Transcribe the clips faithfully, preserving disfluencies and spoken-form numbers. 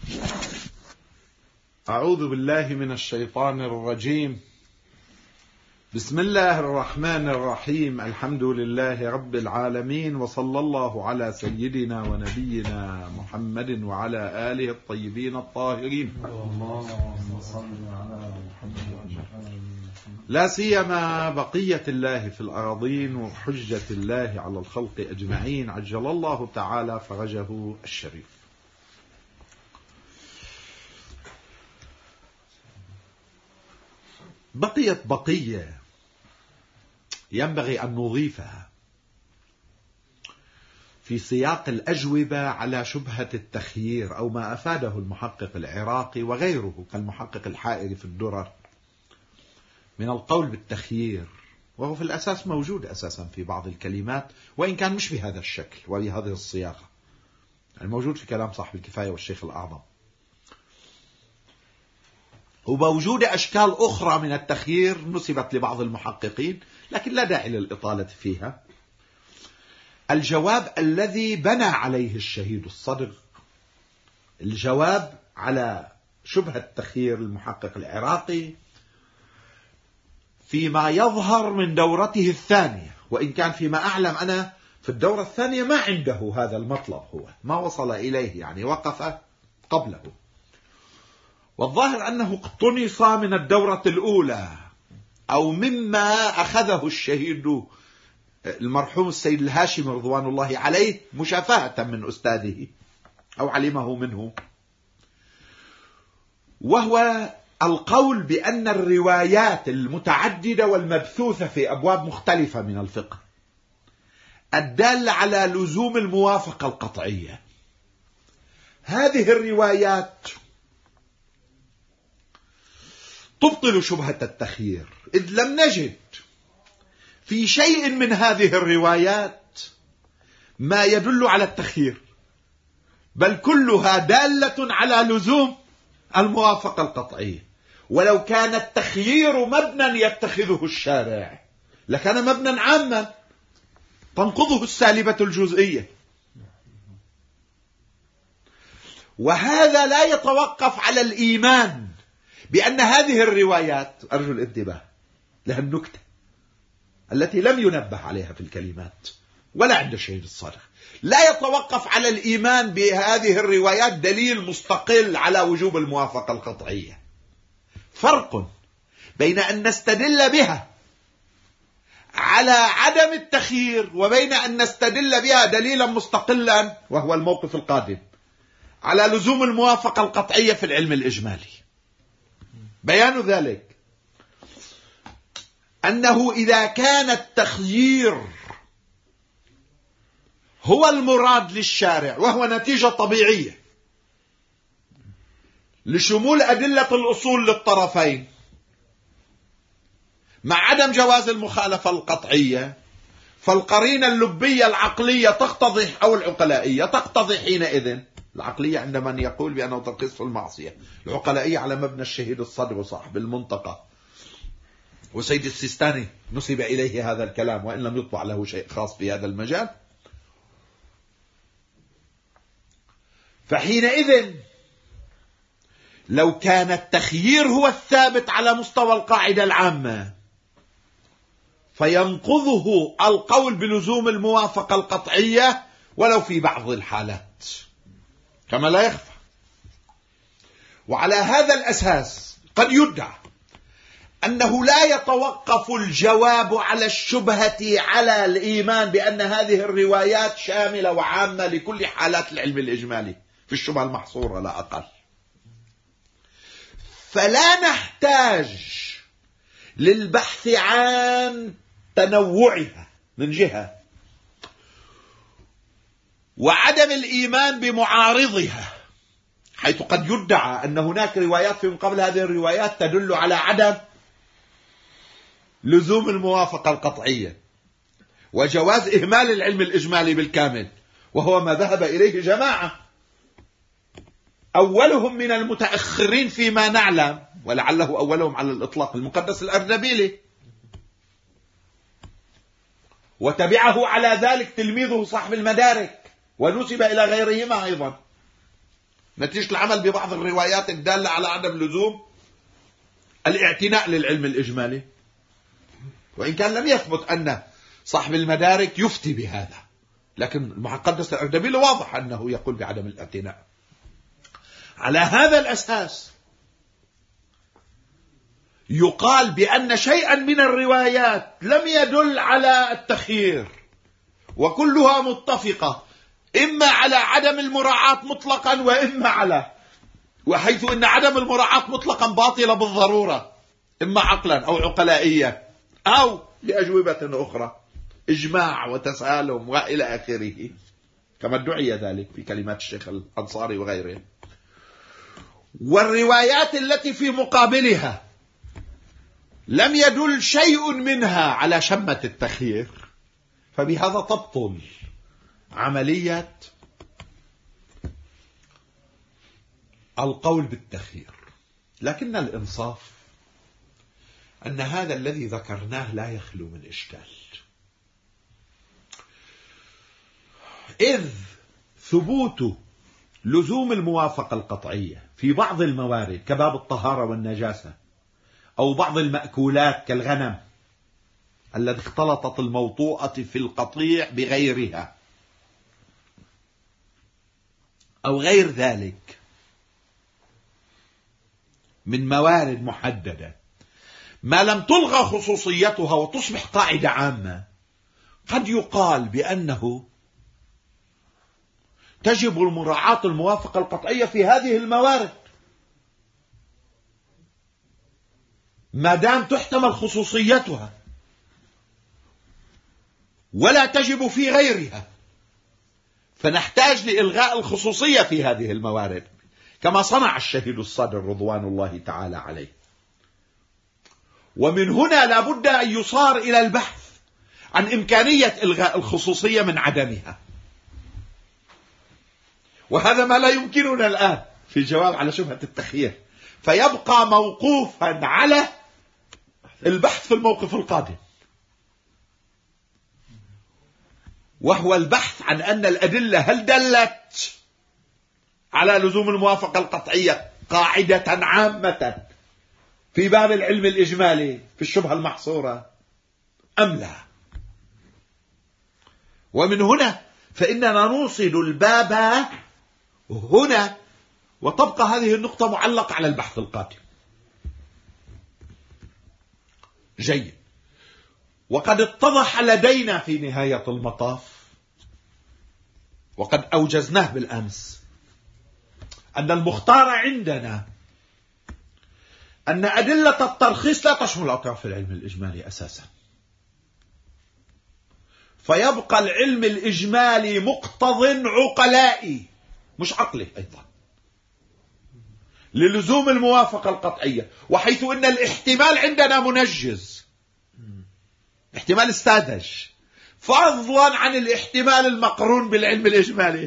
أعوذ بالله من الشيطان الرجيم. بسم الله الرحمن الرحيم. الحمد لله رب العالمين، وصلى الله على سيدنا ونبينا محمد وعلى آله الطيبين الطاهرين، لا سيما بقية الله في الأراضين وحجة الله على الخلق أجمعين، عجل الله تعالى فرجه الشريف. بقيت بقية ينبغي أن نضيفها في سياق الأجوبة على شبهة التخيير أو ما أفاده المحقق العراقي وغيره كالمحقق الحائري في الدرر من القول بالتخيير، وهو في الأساس موجود أساسا في بعض الكلمات، وإن كان مش بهذا الشكل وبهذه الصياغة، يعني موجود في كلام صاحب الكفاية والشيخ الأعظم، وموجود أشكال أخرى من التخيير نسبت لبعض المحققين، لكن لا داعي للإطالة فيها. الجواب الذي بنى عليه الشهيد الصدق، الجواب على شبهة التخيير المحقق العراقي فيما يظهر من دورته الثانية، وإن كان فيما أعلم أنا في الدورة الثانية ما عنده هذا المطلب، هو ما وصل إليه، يعني وقف قبله، والظاهر أنه اقتنص من الدورة الأولى أو مما أخذه الشهيد المرحوم السيد الهاشمي رضوان الله عليه مشافهة من أستاذه أو علمه منه، وهو القول بأن الروايات المتعددة والمبثوثة في أبواب مختلفة من الفقه الدالة على لزوم الموافقة القطعية، هذه الروايات تبطل شبهة التخيير، إذ لم نجد في شيء من هذه الروايات ما يدل على التخيير، بل كلها دالة على لزوم الموافقة القطعية. ولو كان التخيير مبنى يتخذه الشارع لكان مبنى عاما تنقضه السالبة الجزئية، وهذا لا يتوقف على الإيمان بأن هذه الروايات، أرجو الانتباه لها النكتة التي لم ينبه عليها في الكلمات ولا عند الشهيد الصادق، لا يتوقف على الإيمان بهذه الروايات دليل مستقل على وجوب الموافقة القطعية. فرق بين أن نستدل بها على عدم التخيير وبين أن نستدل بها دليلا مستقلا، وهو الموقف القادم، على لزوم الموافقة القطعية في العلم الإجمالي. بيان ذلك أنه إذا كان التخيير هو المراد للشارع وهو نتيجة طبيعية لشمول أدلة الأصول للطرفين مع عدم جواز المخالفة القطعية، فالقرينة اللبية العقلية تقتضي أو العقلائية تقتضي حينئذ، العقلية عند من يقول بأنه ترخيص في المعصية، العقلائية على مبنى الشهيد الصدر وصاحب المنطقة، وسيد السيستاني نسب إليه هذا الكلام وإن لم يطبع له شيء خاص في هذا المجال. فحينئذ لو كان التخيير هو الثابت على مستوى القاعدة العامة فينقضه القول بلزوم الموافقة القطعية ولو في بعض الحالات كما لا يخفى. وعلى هذا الأساس قد يدعى أنه لا يتوقف الجواب على الشبهة على الإيمان بأن هذه الروايات شاملة وعامة لكل حالات العلم الإجمالي في الشبهة المحصورة لا أقل، فلا نحتاج للبحث عن تنوعها من جهة وعدم الإيمان بمعارضها، حيث قد يدعى أن هناك روايات في مقابل هذه الروايات تدل على عدم لزوم الموافقة القطعية وجواز إهمال العلم الإجمالي بالكامل، وهو ما ذهب إليه جماعة أولهم من المتأخرين فيما نعلم، ولعله أولهم على الإطلاق المقدس الأردبيلي، وتبعه على ذلك تلميذه صاحب المدارك ونسب إلى غيرهما أيضا. نتيجة العمل ببعض الروايات الدالة على عدم لزوم الاعتناء للعلم الإجمالي، وإن كان لم يثبت أن صاحب المدارك يفتي بهذا، لكن المقدس الأردبيل واضح أنه يقول بعدم الاعتناء. على هذا الأساس يقال بأن شيئا من الروايات لم يدل على التخيير، وكلها متفقة إما على عدم المراعاة مطلقا وإما على، وحيث إن عدم المراعاة مطلقا باطلة بالضرورة، إما عقلا أو عقلائيا أو لأجوبة أخرى، إجماع وتسالم وإلى آخره، كما ادعي ذلك في كلمات الشيخ الأنصاري وغيره. والروايات التي في مقابلها لم يدل شيء منها على شمة التخيير، فبهذا تبطل عملية القول بالتخيير. لكن الإنصاف أن هذا الذي ذكرناه لا يخلو من إشكال، إذ ثبوت لزوم الموافقة القطعية في بعض الموارد كباب الطهارة والنجاسة، أو بعض المأكولات كالغنم التي اختلطت الموطوءة في القطيع بغيرها أو غير ذلك من موارد محددة، ما لم تلغى خصوصيتها وتصبح قاعدة عامة، قد يقال بأنه تجب المراعاة الموافقة القطعية في هذه الموارد ما دام تحتمل خصوصيتها، ولا تجب في غيرها، فنحتاج لإلغاء الخصوصية في هذه الموارد كما صنع الشهيد الصادر رضوان الله تعالى عليه. ومن هنا لا بد أن يصار إلى البحث عن إمكانية إلغاء الخصوصية من عدمها، وهذا ما لا يمكننا الآن في الجواب على شبهة التخيير، فيبقى موقوفا على البحث في الموقف القادم، وهو البحث عن أن الأدلة هل دلت على لزوم الموافقة القطعية قاعدة عامة في باب العلم الإجمالي في الشبهة المحصورة أم لا. ومن هنا فإننا نوصل الباب هنا، وتبقى هذه النقطة معلقة على البحث القادم. جيد. وقد اتضح لدينا في نهاية المطاف، وقد أوجزناه بالأمس، أن المختار عندنا أن أدلة الترخيص لا تشمل أطراف العلم الإجمالي أساسا، فيبقى العلم الإجمالي مقتض عقلائي مش عقلي أيضا للزوم الموافقة القطعية، وحيث أن الاحتمال عندنا منجز، احتمال استادج، فضلا عن الاحتمال المقرون بالعلم الإجمالي،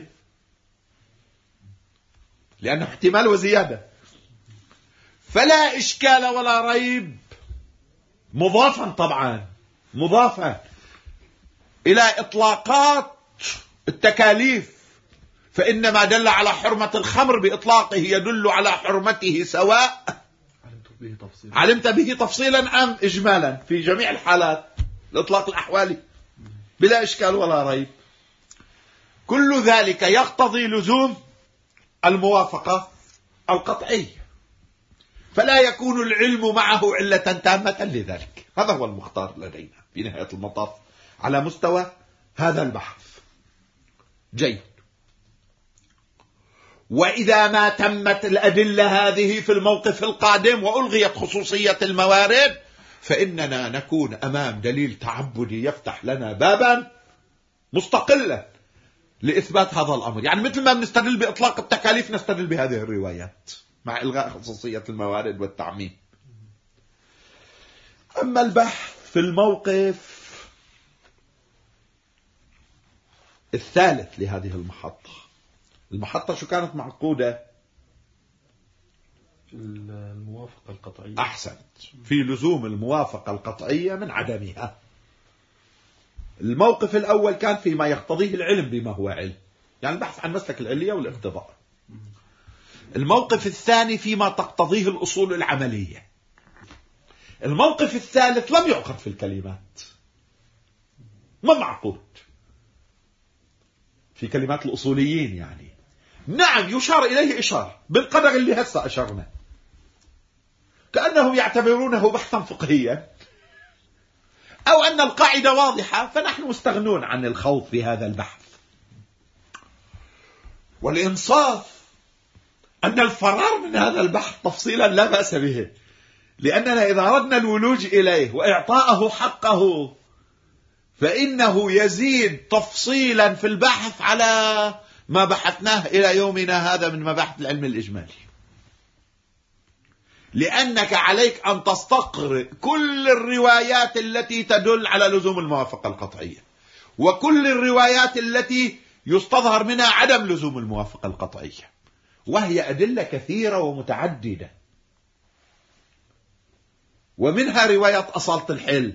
لأنه احتمال وزيادة، فلا إشكال ولا ريب، مضافا طبعا مضافا إلى إطلاقات التكاليف، فإن ما دل على حرمة الخمر بإطلاقه يدل على حرمته سواء به تفصيلا. علمت به تفصيلا أم إجمالا في جميع الحالات الإطلاق الأحوالي بلا إشكال ولا ريب. كل ذلك يقتضي لزوم الموافقة القطعية، فلا يكون العلم معه علة تامة لذلك. هذا هو المختار لدينا في نهاية المطاف على مستوى هذا البحث. جيد. وإذا ما تمت الأدلة هذه في الموقف القادم وألغيت خصوصية الموارد، فإننا نكون أمام دليل تعبدي يفتح لنا بابا مستقلا لإثبات هذا الأمر. يعني مثل ما بنستدل بإطلاق التكاليف نستدل بهذه الروايات مع إلغاء خصوصية الموارد والتعميم. أما البحث في الموقف الثالث لهذه المحطة، المحطة شو كانت معقودة؟ الموافقة القطعية. أحسنت، في لزوم الموافقة القطعية من عدمها. الموقف الأول كان فيما يقتضيه العلم بما هو علم، يعني البحث عن مسلك العلية والاقتضاء. الموقف الثاني فيما تقتضيه الأصول العملية. الموقف الثالث لم يعقد في الكلمات، ما معقود في كلمات الأصوليين يعني. نعم يشار إليه إشارة بالقدر اللي هسه أشرنا، كأنهم يعتبرونه بحثا فقهيا، أو أن القاعدة واضحة فنحن مستغنون عن الخوض في هذا البحث. والإنصاف أن الفرار من هذا البحث تفصيلا لا بأس به، لأننا إذا أردنا الولوج إليه وإعطاءه حقه فإنه يزيد تفصيلا في البحث على ما بحثناه إلى يومنا هذا من مباحث العلم الإجمالي، لأنك عليك أن تستقرئ كل الروايات التي تدل على لزوم الموافقة القطعية، وكل الروايات التي يستظهر منها عدم لزوم الموافقة القطعية، وهي أدلة كثيرة ومتعددة، ومنها روايات أصالة الحل،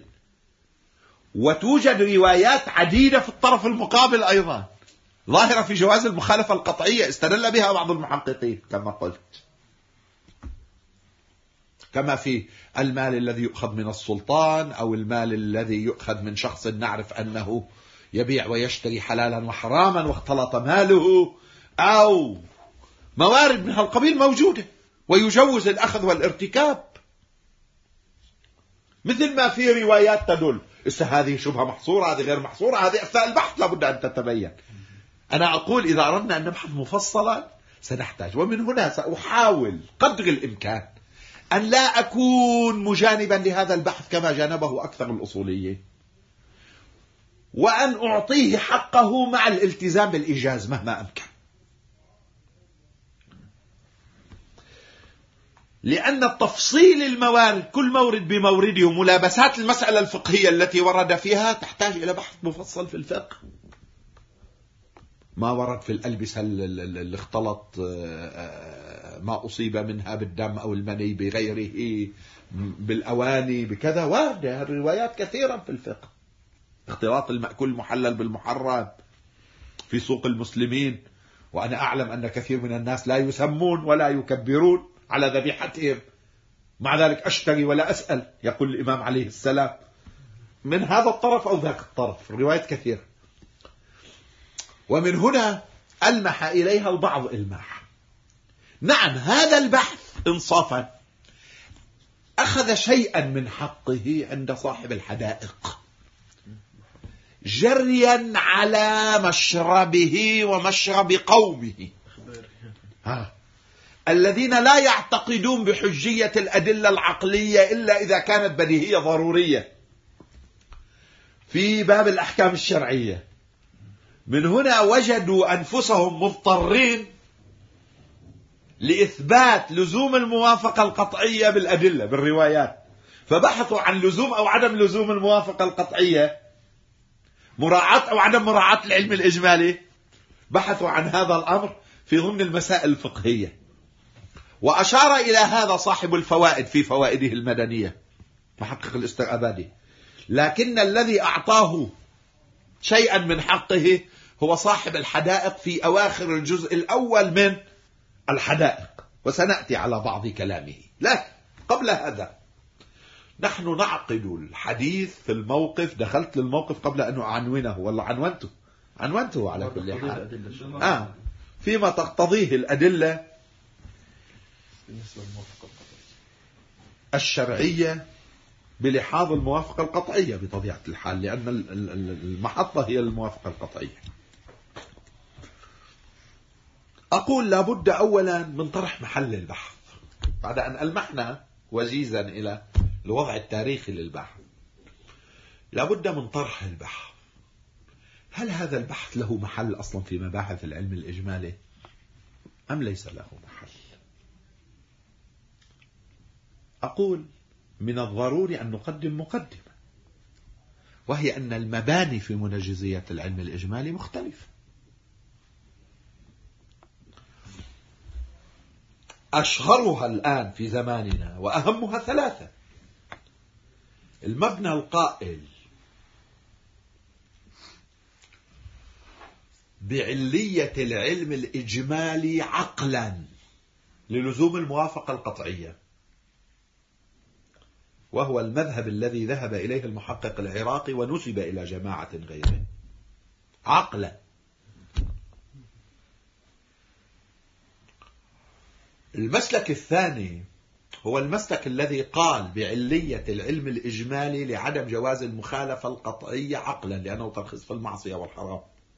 وتوجد روايات عديدة في الطرف المقابل أيضا ظاهرة في جواز المخالفة القطعية استدل بها بعض المحققين كما قلت، كما في المال الذي يؤخذ من السلطان، أو المال الذي يؤخذ من شخص نعرف أنه يبيع ويشتري حلالا وحراما واختلط ماله، أو موارد من هالقبيل موجودة ويجوز الأخذ والارتكاب، مثل ما في روايات تدل. هذه شبهة محصورة، هذه غير محصورة، هذه أثناء البحث لابد أن تتبين. أنا أقول إذا أردنا أن نبحث مفصلا سنحتاج، ومن هنا سأحاول قدر الإمكان أن لا أكون مجانبا لهذا البحث كما جانبه أكثر الأصوليين، وأن أعطيه حقه مع الالتزام بالإيجاز مهما أمكن، لأن التفصيل الموارد كل مورد بمورده وملابسات المسألة الفقهية التي ورد فيها تحتاج إلى بحث مفصل في الفقه. ما ورد في الألبسة اللي اختلط ما أصيب منها بالدم أو المني بغيره، بالأواني بكذا، واردة الروايات كثيرا في الفقه. اختلاط المأكول المحلل بالمحرم في سوق المسلمين، وأنا أعلم أن كثير من الناس لا يسمون ولا يكبرون على ذبيحتهم، مع ذلك أشتري ولا أسأل، يقول الإمام عليه السلام، من هذا الطرف أو ذاك الطرف، الروايات كثيرة. ومن هنا ألمح إليها البعض إلماح. نعم هذا البحث إنصافا أخذ شيئا من حقه عند صاحب الحدائق، جريا على مشربه ومشرب قومه ها. الذين لا يعتقدون بحجية الأدلة العقلية إلا إذا كانت بديهية ضرورية في باب الأحكام الشرعية. من هنا وجدوا أنفسهم مضطرين لإثبات لزوم الموافقة القطعية بالأدلة بالروايات، فبحثوا عن لزوم أو عدم لزوم الموافقة القطعية، مراعاة أو عدم مراعاة العلم الإجمالي، بحثوا عن هذا الأمر في ضمن المسائل الفقهية. وأشار إلى هذا صاحب الفوائد في فوائده المدنية محقق الاسترابادي، لكن الذي أعطاه شيئا من حقه هو صاحب الحدائق في أواخر الجزء الأول من الحدائق، وسنأتي على بعض كلامه. لكن قبل هذا نحن نعقد الحديث في الموقف. دخلت للموقف قبل أن أعنونه، والله عنونته عنونته على كل حال آه فيما تقتضيه الأدلة الشرعية بلحاظ الموافقة القطعية بطبيعة الحال، لأن المحطة هي الموافقة القطعية. أقول لابد أولا من طرح محل البحث بعد أن ألمحنا وجيزا إلى الوضع التاريخي للبحث. لابد من طرح البحث، هل هذا البحث له محل أصلا في مباحث العلم الإجمالي أم ليس له محل؟ أقول من الضروري أن نقدم مقدمة، وهي أن المباني في منجزيات العلم الإجمالي مختلفة. أشهرها الآن في زماننا وأهمها ثلاثة: المبنى القائل بعلية العلم الإجمالي عقلا للزوم الموافقة القطعية، وهو المذهب الذي ذهب إليه المحقق العراقي ونسب إلى جماعة غيره عقلا. المسلك الثاني هو المسلك الذي قال بعلية العلم الإجمالي لعدم جواز المخالفة القطعية عقلا لأنه ترخيص في المعصية والحرام،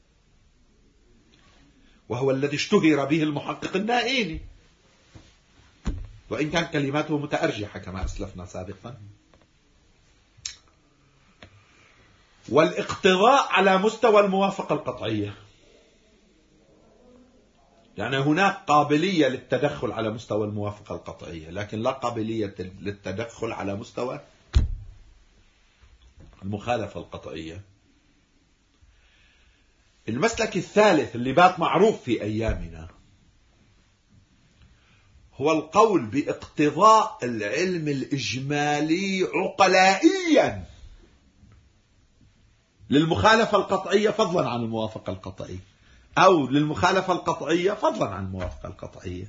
وهو الذي اشتهر به المحقق النائيني، وإن كان كلماته متأرجحة كما أسلفنا سابقا. والاقتضاء على مستوى الموافقة القطعية، يعني هناك قابلية للتدخل على مستوى الموافقة القطعية، لكن لا قابلية للتدخل على مستوى المخالفة القطعية. المسلك الثالث اللي بات معروف في أيامنا هو القول باقتضاء العلم الإجمالي عقلائيا للمخالفة القطعية فضلا عن الموافقة القطعية، أو للمخالفة القطعية فضلا عن الموافقة القطعية.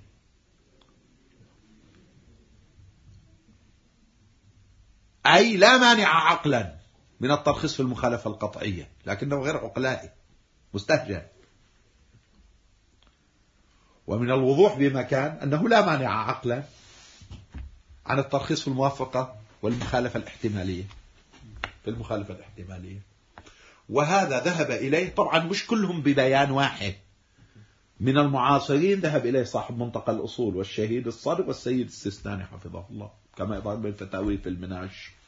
أي لا مانع عقلا من الترخيص في المخالفة القطعية، لكنه غير عقلائي مستهجن. ومن الوضوح بمكان أنه لا مانع عقلا عن الترخيص في الموافقة والمخالفة الاحتمالية في المخالفة الاحتمالية. وهذا ذهب إليه طبعا مش كلهم ببيان واحد، من المعاصرين ذهب إليه صاحب منطقة الأصول والشهيد الصادق والسيد السيستاني حفظه الله، كما يظهر بالفتاوي في المناج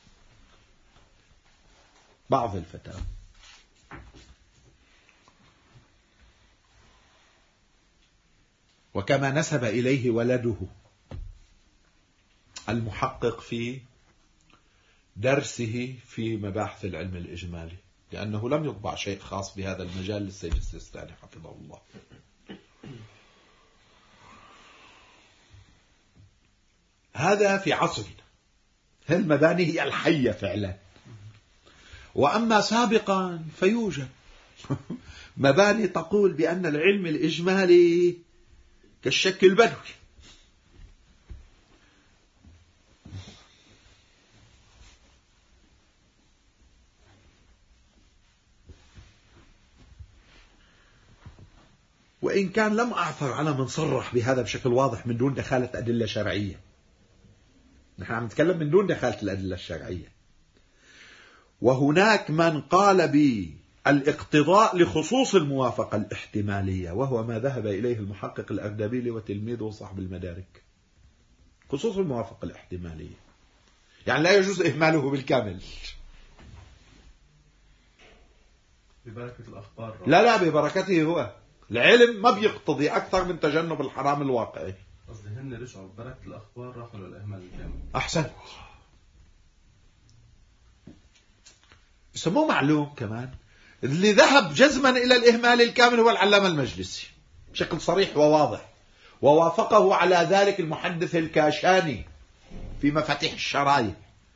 بعض الفتاوى. وكما نسب إليه ولده المحقق في درسه في مباحث العلم الإجمالي، لأنه لم يطبع شيء خاص بهذا المجال للسيد السيستاني حفظه الله. هذا في عصرنا، هالمباني هي الحية فعلا. وأما سابقا فيوجد مباني تقول بأن العلم الإجمالي كالشك البدوي، وإن كان لم أعثر على من صرح بهذا بشكل واضح من دون دخالة أدلة شرعية. نحن عم نتكلم من دون دخالة الأدلة الشرعية. وهناك من قال بالاقتضاء لخصوص الموافقة الاحتمالية، وهو ما ذهب إليه المحقق الأردبيلي وتلميذه صاحب المدارك. خصوص الموافقة الاحتمالية يعني لا يجوز إهماله بالكامل. ببركة الأخبار. لا لا ببركته هو. العلم ما بيقتضي أكثر من تجنب الحرام الواقعي. قصدي هن رجعوا ببركة الأخبار راحوا للإهمال الكامل. أحسن. يسموه معلوم كمان. اللي ذهب جزما إلى الإهمال الكامل هو العلامة المجلسي بشكل صريح وواضح، ووافقه على ذلك المحدث الكاشاني في مفاتيح الشرايع،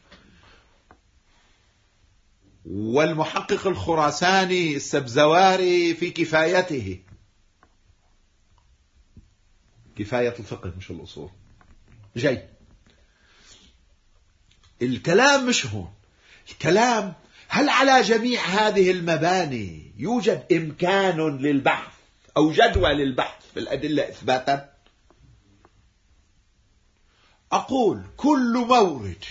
والمحقق الخراساني السبزواري في كفايته، كفاية الفقه مش الأصول. جاي الكلام مش هون، الكلام هل على جميع هذه المباني يوجد إمكان للبحث أو جدوى للبحث في الأدلة إثباتا؟ أقول كل مورد،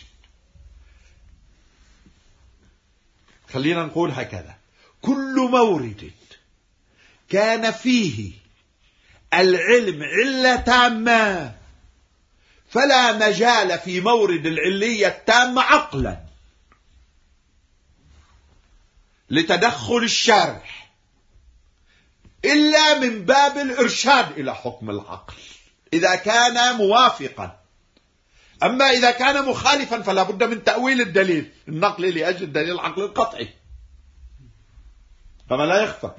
خلينا نقول هكذا، كل مورد كان فيه العلم علة تامة فلا مجال في مورد العلية التامة عقلا لتدخل الشارع إلا من باب الإرشاد إلى حكم العقل إذا كان موافقا. أما إذا كان مخالفا فلا بد من تأويل الدليل النقل لأجل الدليل العقل القطعي، فما لا يخفى.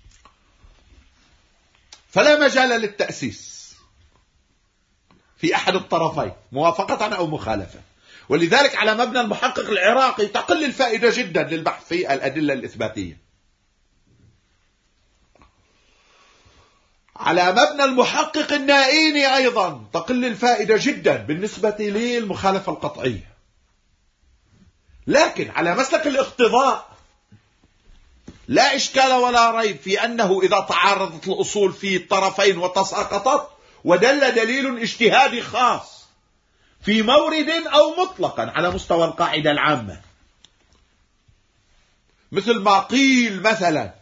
فلا مجال للتأسيس في أحد الطرفين موافقة أو مخالفة. ولذلك على مبنى المحقق العراقي تقل الفائدة جدا للبحث في الأدلة الإثباتية. على مبنى المحقق النائيني أيضا تقل الفائدة جدا بالنسبة للمخالفة القطعية. لكن على مسلك الاقتضاء لا إشكال ولا ريب في أنه إذا تعارضت الأصول في الطرفين وتساقطت ودل دليل اجتهادي خاص في مورد أو مطلقا على مستوى القاعدة العامة، مثل ما قيل مثلا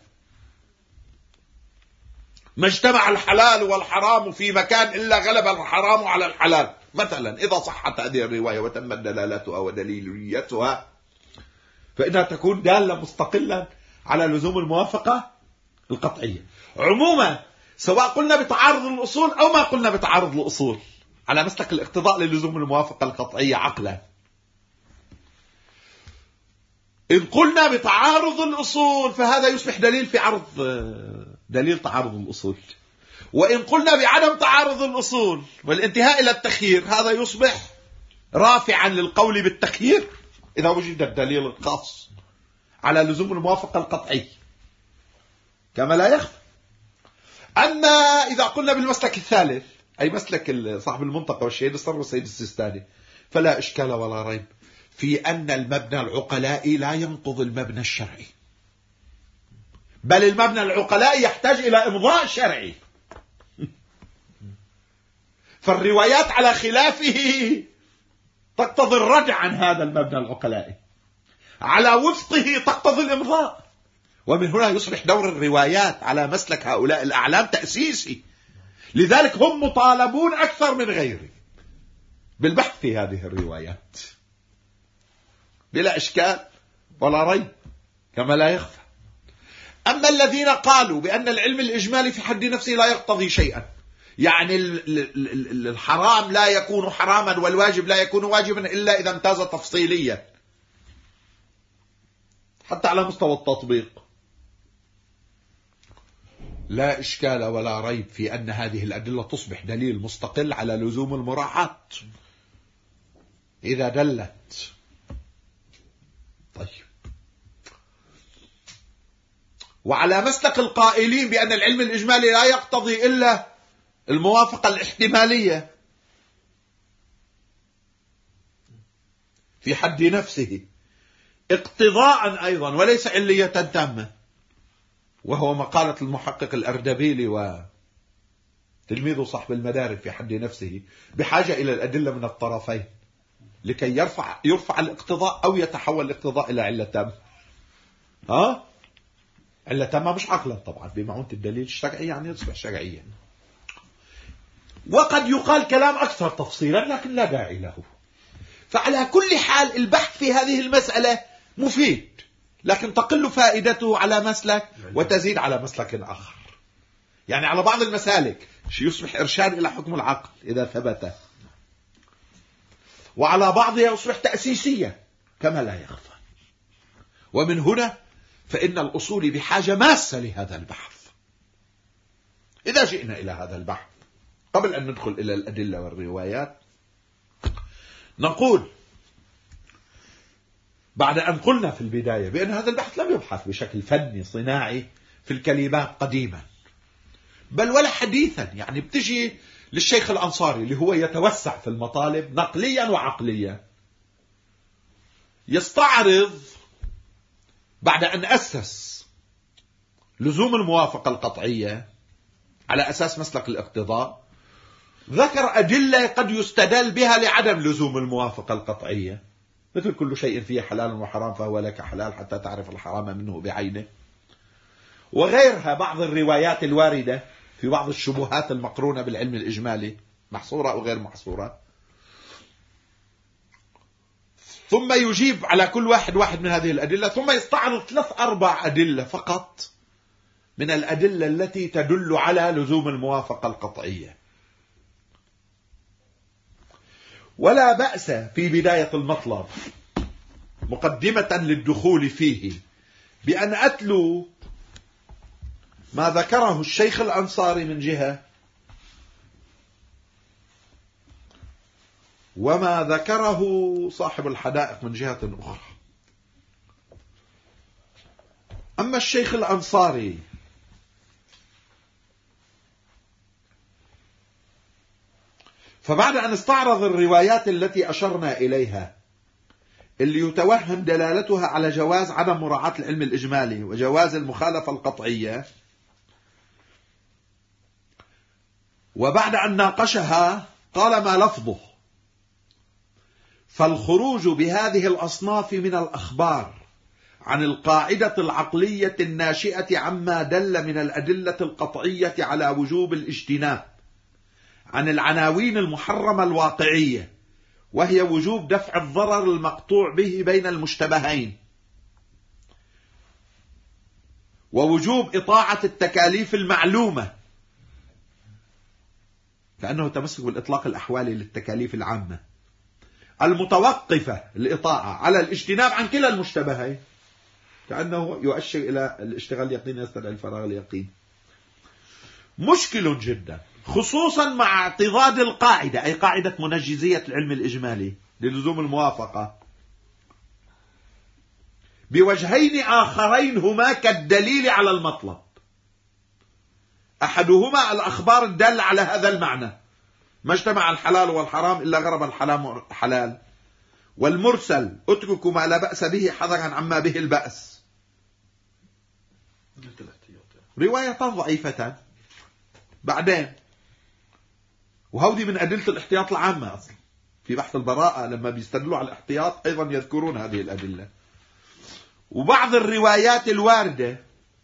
ما اجتمع الحلال والحرام في مكان إلا غلب الحرام على الحلال مثلا، إذا صحت هذه الرواية وتمت دلالتها ودليليتها فإنها تكون دالة مستقلا على لزوم الموافقة القطعية. عموما سواء قلنا بتعارض الأصول أو ما قلنا بتعارض الأصول على مسلك الاقتضاء للزوم الموافقة القطعية عقلا، إن قلنا بتعارض الأصول فهذا يصبح دليل في عرض دليل تعارض الأصول، وإن قلنا بعدم تعارض الأصول والانتهاء إلى التخيير هذا يصبح رافعا للقول بالتخيير إذا وجد الدليل الخاص على لزوم الموافقة القطعي كما لا يخفى. أما إذا قلنا بالمسلك الثالث أي مسلك صاحب المنطقة والشهيد الصر والسيد السيستاني فلا إشكال ولا ريب في أن المبنى العقلائي لا ينقض المبنى الشرعي، بل المبنى العقلائي يحتاج إلى إمضاء شرعي، فالروايات على خلافه تقتضي الرجع عن هذا المبنى العقلائي، على وفقه تقتضي الإمضاء. ومن هنا يصبح دور الروايات على مسلك هؤلاء الأعلام تأسيسي، لذلك هم مطالبون أكثر من غيره بالبحث في هذه الروايات بلا إشكال ولا ريب كما لا يخفى. أما الذين قالوا بأن العلم الإجمالي في حد نفسه لا يقتضي شيئا، يعني الحرام لا يكون حراما والواجب لا يكون واجبا إلا إذا امتاز تفصيليا حتى على مستوى التطبيق، لا إشكال ولا ريب في أن هذه الأدلة تصبح دليل مستقل على لزوم المراعاة إذا دلت. طيب، وعلى مسلك القائلين بأن العلم الإجمالي لا يقتضي إلا الموافقة الاحتمالية في حد نفسه اقتضاء أيضا وليس علية تامة، وهو مقالة المحقق الأردبيلي وتلميذه صاحب المدارك في حد نفسه، بحاجة إلى الأدلة من الطرفين لكي يرفع يرفع الاقتضاء أو يتحول الاقتضاء إلى علة تامة. ها؟ علة تامة مش عقلا طبعا بمعونة الدليل الشرعي، يعني يصبح شرعيا. وقد يقال كلام أكثر تفصيلا لكن لا داعي له. فعلى كل حال البحث في هذه المسألة مفيد، لكن تقل فائدته على مسلك وتزيد على مسلك آخر. يعني على بعض المسالك يصبح إرشاد إلى حكم العقل إذا ثبت، وعلى بعضها يصبح تأسيسيا كما لا يخفى. ومن هنا فإن الأصول بحاجة ماسة لهذا البحث. إذا جئنا إلى هذا البحث قبل أن ندخل إلى الأدلة والروايات نقول بعد أن قلنا في البداية بأن هذا البحث لم يبحث بشكل فني صناعي في الكلمات قديما بل ولا حديثا، يعني بتجي للشيخ الأنصاري اللي هو يتوسع في المطالب نقليا وعقليا، يستعرض بعد أن أسس لزوم الموافقة القطعية على أساس مسلك الاقتضاء، ذكر أدلة قد يستدل بها لعدم لزوم الموافقة القطعية، مثل كل شيء فيه حلال وحرام فهو لك حلال حتى تعرف الحرام منه بعينه، وغيرها بعض الروايات الواردة في بعض الشبهات المقرونة بالعلم الإجمالي محصورة أو غير محصورة، ثم يجيب على كل واحد واحد من هذه الأدلة، ثم يستعرض ثلاث أربع أدلة فقط من الأدلة التي تدل على لزوم الموافقة القطعية. ولا بأس في بداية المطلب مقدمة للدخول فيه بأن أتلو ما ذكره الشيخ الأنصاري من جهة وما ذكره صاحب الحدائق من جهة أخرى. أما الشيخ الأنصاري فبعد أن استعرض الروايات التي أشرنا إليها اللي يتوهم دلالتها على جواز عدم مراعاة العلم الإجمالي وجواز المخالفة القطعية، وبعد أن ناقشها قال ما لفظه: فالخروج بهذه الأصناف من الأخبار عن القاعدة العقلية الناشئة عما دل من الأدلة القطعية على وجوب الاجتناب عن العناوين المحرمة الواقعية، وهي وجوب دفع الضرر المقطوع به بين المشتبهين، ووجوب إطاعة التكاليف المعلومة، كأنه تمسك بالإطلاق الأحوالي للتكاليف العامة المتوقفة الإطاعة على الاجتناب عن كلا المشتبهين، كأنه يؤشر إلى الاشتغال اليقين يستدعي الفراغ اليقين. مشكل جدا، خصوصا مع اعتضاد القاعدة، أي قاعدة منجزية العلم الإجمالي للزوم الموافقة، بوجهين آخرين هما كالدليل على المطلب. أحدهما الأخبار الدالة على هذا المعنى: ما اجتمع الحلال والحرام إلا غرب الحلال حلال، والمرسل اتركوا ما لا بأس به حذرا عما به البأس. رواية ضعيفة بعدين، وهودي من أدلة الاحتياط العامة أصلا في بحث البراءة، لما بيستدلوا على الاحتياط أيضا يذكرون هذه الأدلة. وبعض الروايات الواردة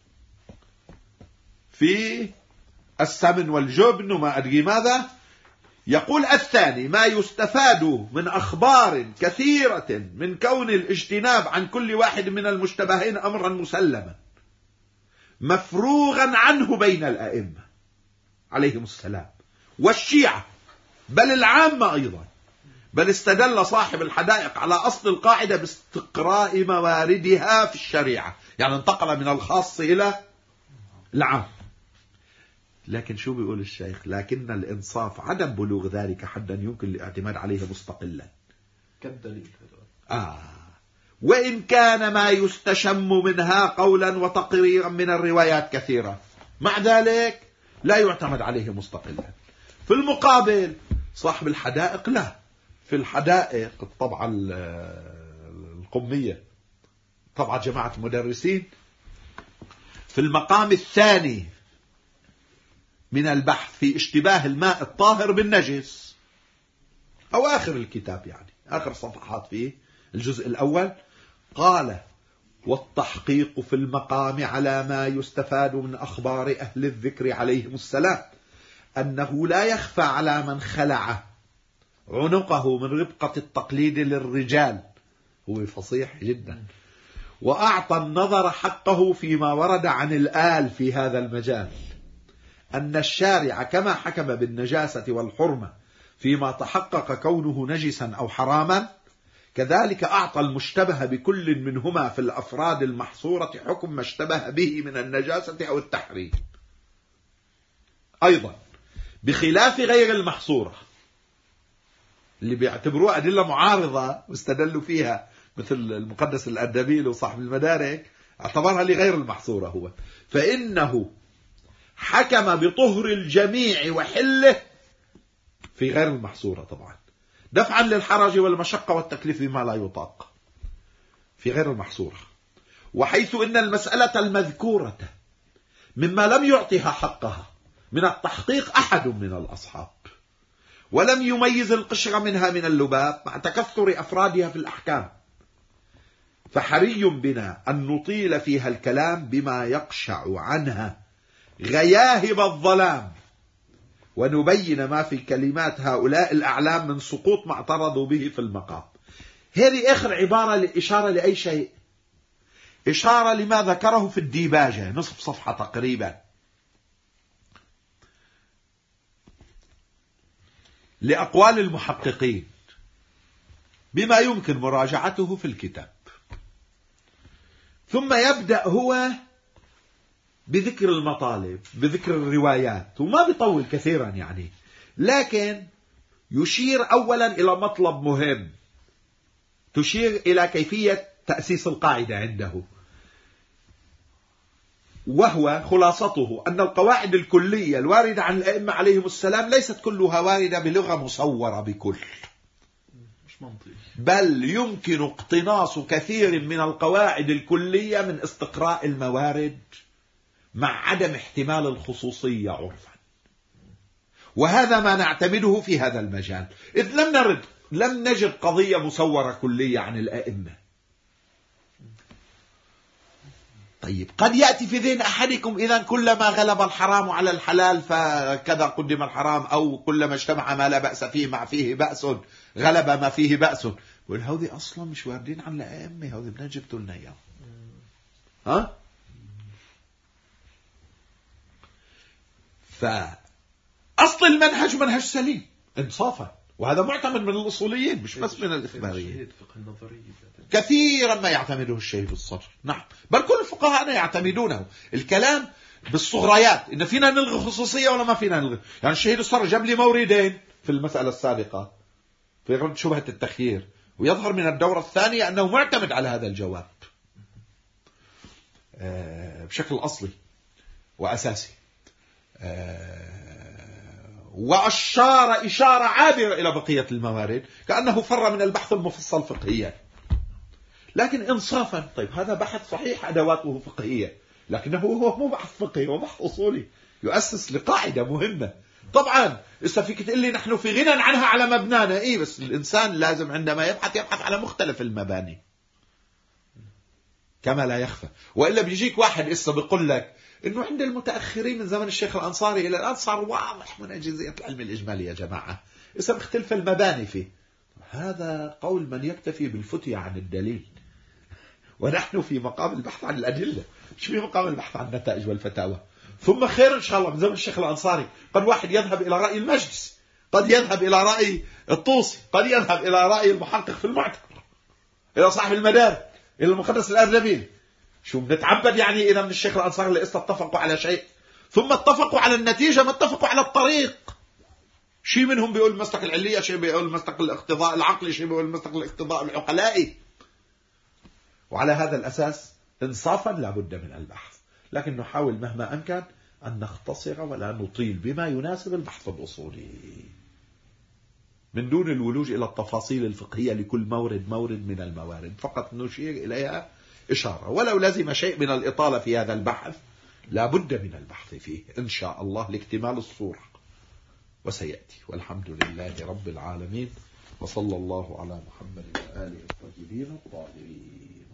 في السمن والجبن وما أدري ماذا، يقول الثاني: ما يستفاد من أخبار كثيرة من كون الاجتناب عن كل واحد من المشتبهين أمرا مسلما مفروغا عنه بين الأئمة عليهم السلام والشيعة، بل العامة أيضا. بل استدل صاحب الحدائق على أصل القاعدة باستقراء مواردها في الشريعة، يعني انتقل من الخاص إلى العام. لكن شو بيقول الشيخ؟ لكن الإنصاف عدم بلوغ ذلك حدا يمكن الاعتماد عليه مستقلا كالدليل. آه وإن كان ما يستشم منها قولا وتقريرا من الروايات كثيرة، مع ذلك لا يعتمد عليه مستقلا. في المقابل صاحب الحدائق لا، في الحدائق الطبعة القمية، طبعة جماعة المدرسين، في المقام الثاني من البحث في اشتباه الماء الطاهر بالنجس، أو آخر الكتاب يعني آخر صفحات فيه الجزء الأول، قال: والتحقيق في المقام على ما يستفاد من أخبار أهل الذكر عليهم السلام أنه لا يخفى على من خلع عنقه من ربقة التقليد للرجال، هو فصيح جدا، وأعطى النظر حقه فيما ورد عن الآل في هذا المجال، أن الشارع كما حكم بالنجاسة والحرمة فيما تحقق كونه نجسا أو حراما، كذلك أعطى المشتبه بكل منهما في الأفراد المحصورة حكم ما اشتبه به من النجاسة أو التحريم، أيضا بخلاف غير المحصورة اللي بيعتبروها أدلة معارضة واستدلوا فيها، مثل المقدس الأردبيل وصاحب المدارك اعتبرها لغير المحصورة هو، فإنه حكم بطهر الجميع وحله في غير المحصورة طبعا، دفعا للحرج والمشقة والتكليف بما لا يطاق في غير المحصورة. وحيث إن المسألة المذكورة مما لم يعطيها حقها من التحقيق أحد من الأصحاب، ولم يميز القشر منها من اللباب مع تكثر أفرادها في الأحكام، فحري بنا أن نطيل فيها الكلام بما يقشع عنها غياهب الظلام، ونبين ما في كلمات هؤلاء الأعلام من سقوط ما اعترضوا به في المقام. هذه آخر عبارة لإشارة لأي شيء، إشارة لما ذكره في الديباجة نصف صفحة تقريبا، لأقوال المحققين بما يمكن مراجعته في الكتاب. ثم يبدأ هو بذكر المطالب، بذكر الروايات، وما بيطول كثيرا يعني، لكن يشير أولا إلى مطلب مهم، تشير إلى كيفية تأسيس القاعدة عنده. وهو خلاصته أن القواعد الكلية الواردة عن الأئمة عليهم السلام ليست كلها واردة بلغة مصورة بكل، مش منطقي، بل يمكن اقتناص كثير من القواعد الكلية من استقراء الموارد مع عدم احتمال الخصوصية عرفا. وهذا ما نعتمده في هذا المجال، إذ لم نرد لم نجد قضية مصورة كلية عن الأئمة. طيب قد يأتي في ذهن أحدكم إذن كلما غلب الحرام على الحلال فكذا قدم الحرام، أو كلما اجتمع ما لا بأس فيه مع فيه بأس غلب ما فيه بأس. والهودي أصلا مش واردين عن الأئمة، هودي بدنا جبتوا لنا إياه. ها؟ فأصل المنهج منهج سليم إنصافا، وهذا معتمد من الأصوليين مش بس من الإخباريين. كثيرا ما يعتمده الشهيد الصدر، نعم، بل كل الفقهاء يعتمدونه. الكلام بالصغريات، إن فينا نلغي خصوصية ولا ما فينا نلغي. يعني الشهيد الصدر جاب لي موردين في المسألة السابقة في رد شبهة التخيير، ويظهر من الدورة الثانية أنه معتمد على هذا الجواب بشكل أصلي وأساسي، وأشار إشارة عابرة إلى بقية الموارد كأنه فر من البحث المفصل فقهيا. لكن إنصافا، طيب هذا بحث صحيح أدواته فقهية، لكنه هو مو بحث فقهي، هو بحث أصولي يؤسس لقاعدة مهمة. طبعا إذا فيك تقول لي نحن في غنى عنها على مبنانا، إيه، بس الإنسان لازم عندما يبحث يبحث على مختلف المباني كما لا يخفى. وإلا بيجيك واحد إسا بيقول لك إنه عند المتأخرين من زمن الشيخ الأنصاري إلى الآن صار واضح من أجزية العلم الإجمالي يا جماعة، إسا مختلف المباني فيه. هذا قول من يكتفي بالفتية عن الدليل، ونحن في مقام البحث عن الأدلة، مش في مقام البحث عن النتائج والفتاوى. ثم خير إن شاء الله من زمن الشيخ الأنصاري قد واحد يذهب إلى رأي المجلس، قد يذهب إلى رأي الطوسي، قد يذهب إلى رأي المحقق في المعتبر، إلى صاحب المدارك، إلى المقدس الأردبيل. شو بنتعبد يعني إذا من الشيخ الأنصاري اللي اتفقوا على شيء ثم اتفقوا على النتيجة، ما اتفقوا على الطريق. شيء منهم بيقول المسلك العلية، شيء بيقول المسلك الاقتضاء العقلي، شيء بيقول المسلك الاقتضاء العقلائي. وعلى هذا الأساس إنصافا لابد من البحث، لكن نحاول مهما أمكن أن نختصر ولا نطيل بما يناسب البحث الأصولي، من دون الولوج إلى التفاصيل الفقهية لكل مورد مورد من الموارد، فقط نشير إليها إشارة. ولو لازم شيء من الإطالة في هذا البحث لابد من البحث فيه إن شاء الله لاكتمال الصورة، وسيأتي. والحمد لله رب العالمين، وصلى الله على محمد وآله الطيبين الطاهرين.